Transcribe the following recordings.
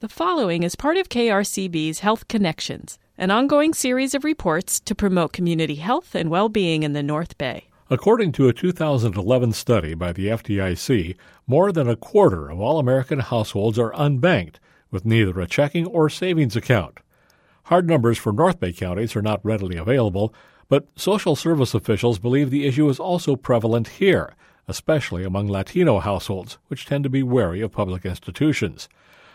The following is part of KRCB's Health Connections, an ongoing series of reports to promote community health and well-being in the North Bay. According to a 2011 study by the FDIC, more than a quarter of all American households are unbanked, with neither a checking or savings account. Hard numbers for North Bay counties are not readily available, but social service officials believe the issue is also prevalent here, especially among Latino households, which tend to be wary of public institutions.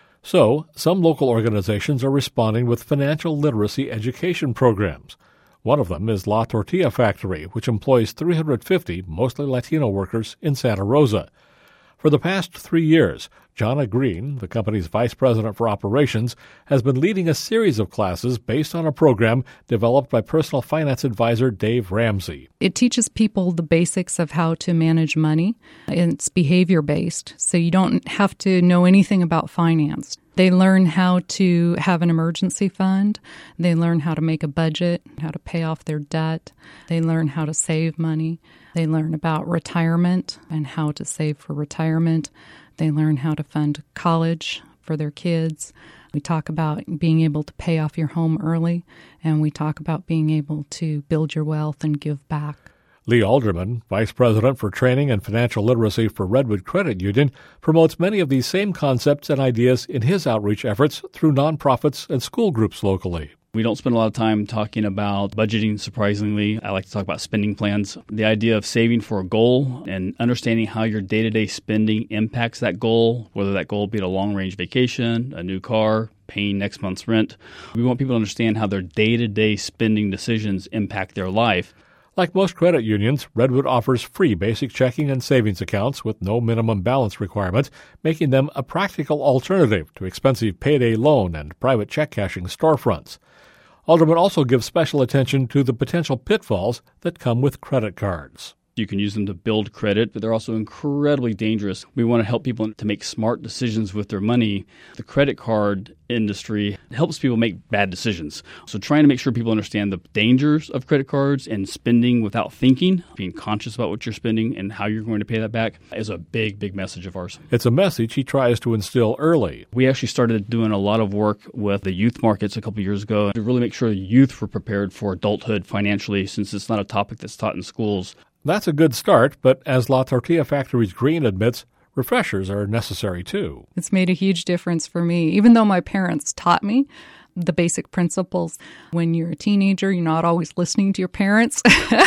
So, some local organizations are responding with financial literacy education programs. One of them is La Tortilla Factory, which employs 350 mostly Latino workers in Santa Rosa. For the past 3 years, Jonna Green, the company's vice president for operations, has been leading a series of classes based on a program developed by personal finance advisor Dave Ramsey. It teaches people the basics of how to manage money. It's behavior-based, so you don't have to know anything about finance. They learn how to have an emergency fund. They learn how to make a budget, how to pay off their debt. They learn how to save money. They learn about retirement and how to save for retirement. They learn how to fund college for their kids. We talk about being able to pay off your home early, and we talk about being able to build your wealth and give back. Lee Alderman, Vice President for Training and Financial Literacy for Redwood Credit Union, promotes many of these same concepts and ideas in his outreach efforts through nonprofits and school groups locally. We don't spend a lot of time talking about budgeting, surprisingly. I like to talk about spending plans. The idea of saving for a goal and understanding how your day-to-day spending impacts that goal, whether that goal be a long-range vacation, a new car, paying next month's rent. We want people to understand how their day-to-day spending decisions impact their life. Like most credit unions, Redwood offers free basic checking and savings accounts with no minimum balance requirement, making them a practical alternative to expensive payday loan and private check cashing storefronts. Alderman also gives special attention to the potential pitfalls that come with credit cards. You can use them to build credit, but they're also incredibly dangerous. We want to help people to make smart decisions with their money. The credit card industry helps people make bad decisions. So trying to make sure people understand the dangers of credit cards and spending without thinking, being conscious about what you're spending and how you're going to pay that back is a big, big message of ours. It's a message he tries to instill early. We actually started doing a lot of work with the youth markets a couple of years ago to really make sure youth were prepared for adulthood financially, since it's not a topic that's taught in schools. That's a good start, but as La Tortilla Factory's Green admits, refreshers are necessary too. It's made a huge difference for me, even though my parents taught me the basic principles. When you're a teenager, you're not always listening to your parents.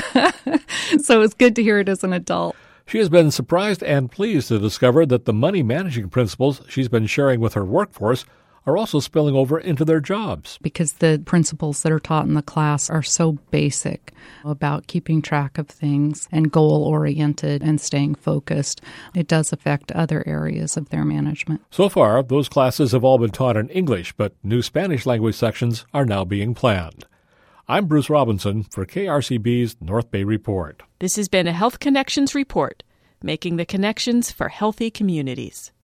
So it's good to hear it as an adult. She has been surprised and pleased to discover that the money managing principles she's been sharing with her workforce are also spilling over into their jobs. Because the principles that are taught in the class are so basic about keeping track of things and goal-oriented and staying focused. It does affect other areas of their management. So far, those classes have all been taught in English, but new Spanish language sections are now being planned. I'm Bruce Robinson for KRCB's North Bay Report. This has been a Health Connections report, making the connections for healthy communities.